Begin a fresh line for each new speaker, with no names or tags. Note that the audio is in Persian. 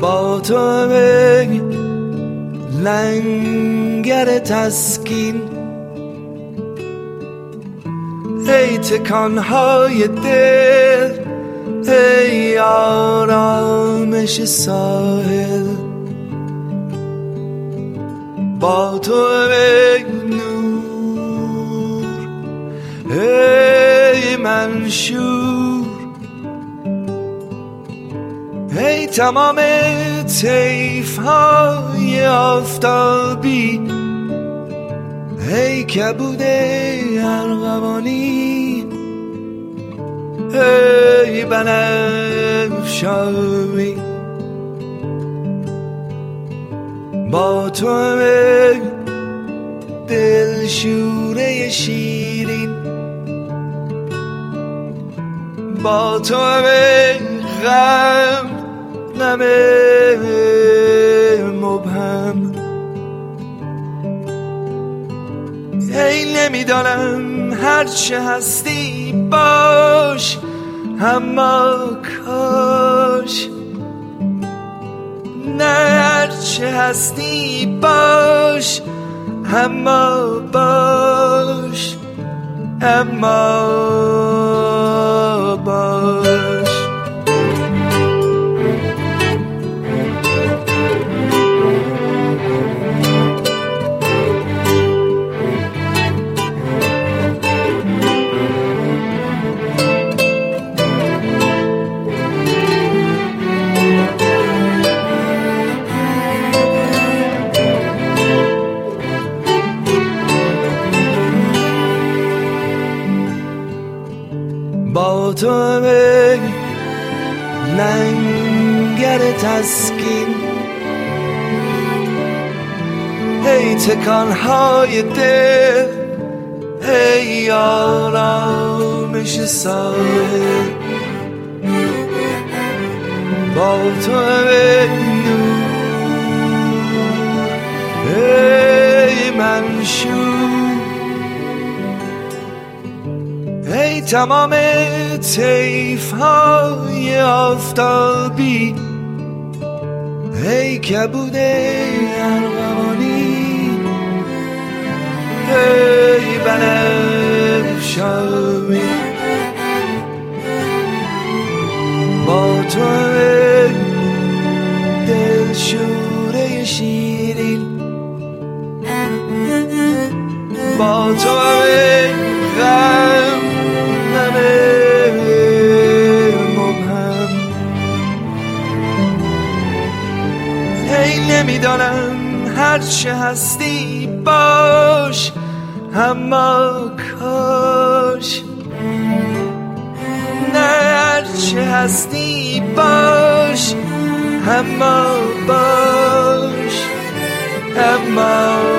با تو به لنگر تسکین، ای تکانهای دل، ای آرامش ساحل. با تو ای نور، ای منشور، ای تمام طیف‌های آفتابی، ای کبود ارغوانی، ای بنفشایی. با تو ای دلشوره شیرین، با تو ای غم مبهم، ای نمیدانم هرچه هستی باش، اما کاش نه هرچه هستی باش، اما باش، اما باش. با تو ای لنگر تسکین، ای تکانهای دل، ای آرامش ساحل. با تو ای نور، ای منشور، ای تمام طیف‌های آفتابی، ای کبود ارغوانی، ای بنفشایی. با تو ای دلشوره شیرین، با تو ای غم مبهم، ای نمیدانم هرچه هستی باش، اما کاش نه هرچه هستی باش، اما باش، اما